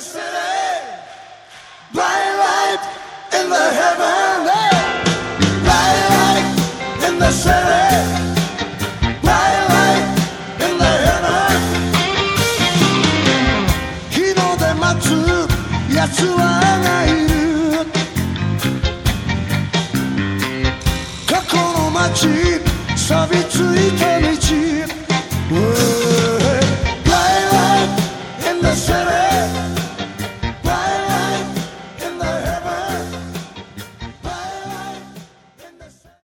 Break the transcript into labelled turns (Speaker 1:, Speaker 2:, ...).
Speaker 1: city, bright light in the heaven, bright light in the city, bright light in the heaven. 日の出待つ奴はない